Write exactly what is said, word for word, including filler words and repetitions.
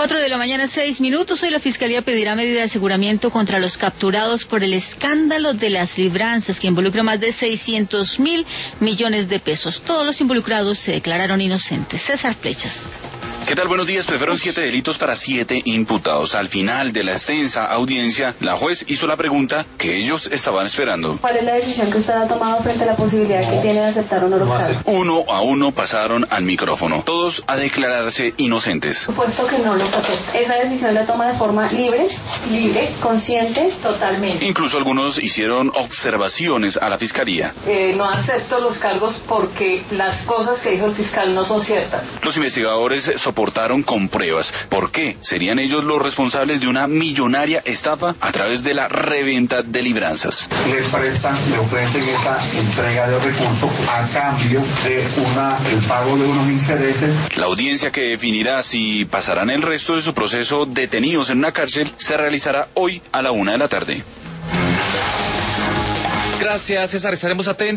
Cuatro de la mañana, seis minutos. Hoy la Fiscalía pedirá medida de aseguramiento contra los capturados por el escándalo de las libranzas, que involucra más de seiscientos mil millones de pesos. Todos los involucrados se declararon inocentes. César Flechas. ¿Qué tal? Buenos días. Prefereron siete delitos para siete imputados. Al final de la extensa audiencia, la juez hizo la pregunta que ellos estaban esperando. ¿Cuál es la decisión que usted ha tomado frente a la posibilidad que tiene de aceptar o no los cargos? Uno a uno pasaron al micrófono, todos a declararse inocentes. Supuesto que no los acepta. ¿Esa decisión la toma de forma libre? Libre, consciente, totalmente. Incluso algunos hicieron observaciones a la fiscalía. Eh, no acepto los cargos porque las cosas que dijo el fiscal no son ciertas. Los investigadores soportaron con pruebas. ¿Por qué serían ellos los responsables de una millonaria estafa a través de la reventa de libranzas? Les prestan, le ofrecen esta entrega de recursos a cambio de una, el pago de unos intereses. La audiencia que definirá si pasarán el resto de su proceso detenidos en una cárcel se realizará hoy a la una de la tarde. Gracias, César. Estaremos atentos.